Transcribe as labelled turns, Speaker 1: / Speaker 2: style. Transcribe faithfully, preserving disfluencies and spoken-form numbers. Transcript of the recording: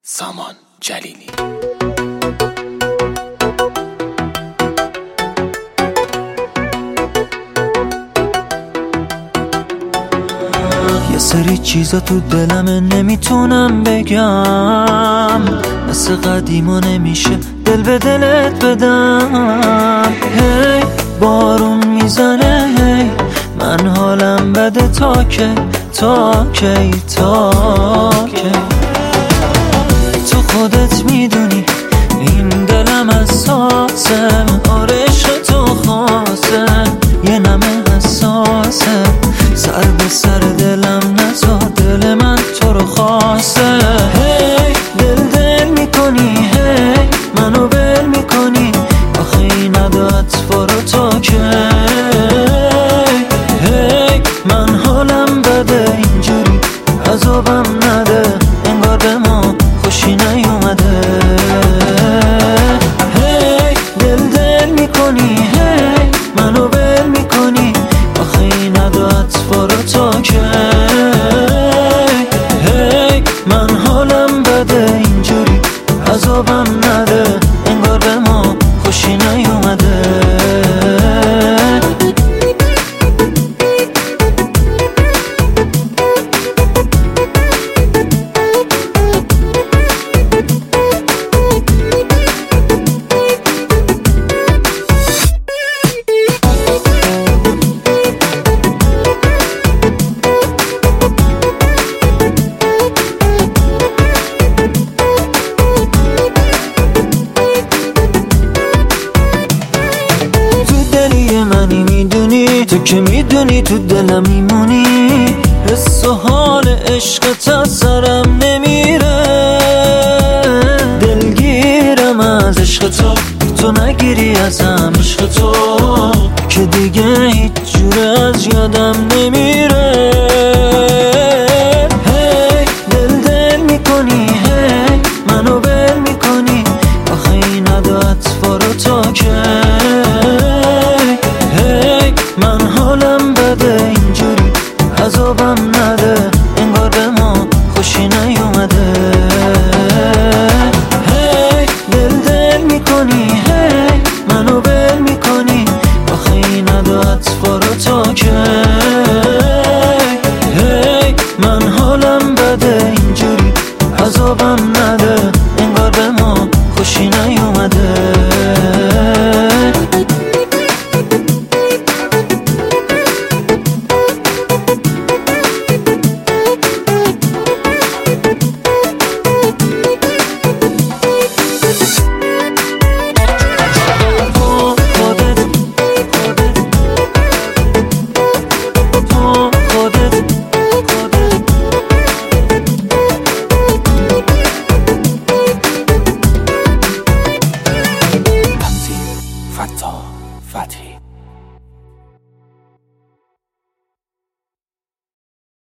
Speaker 1: سامان جلیلی.
Speaker 2: یه سری چیزا تو دلمه نمیتونم بگم، مثل قدیما نمیشه دل به دلت بدم. هی بارون میزنه، هی من حالم بده، تا که تا کی تا کی تو خودت میدونی این دلم حساسه، آره عشق تو خاصه، یه نمه حساسه، سر به سر دلم نزا، دل من تو رو خواسته. هی دل دل میکنی، هی منو بل میکنی، آخه این عدت فارو تا که هی من حالم بده، اینجوری عذابم نده، انگار به ما خوشی نیومده. هی دل دل میکنی، هی منو بل میکنی، آخه این عدت فارو تا که هی من حالم بده، اینجوری عذابم نده، انگار به ما خوشی نیومده. منی میدونی، تو که میدونی تو دلم میمونی، حس و حال عشقت از سرم نمیره، دلگیرم از عشق تو، تو نگیری ازم عشق تو، که دیگه هیچ جوره از یادم نمیره. هی دل دل میکنی، هی منو بل میکنی، آخه این عدت فارو تا که من حالم بده، اینجوری عذابم نده، انگار به ما خوشی نیومده. هی دل دل میکنی، هی منو بل میکنی، آخه این عدت فارو تا که هی من حالم بده، اینجوری عذابم نده، انگار به ما خوشی نیومده.
Speaker 1: فتا فتحی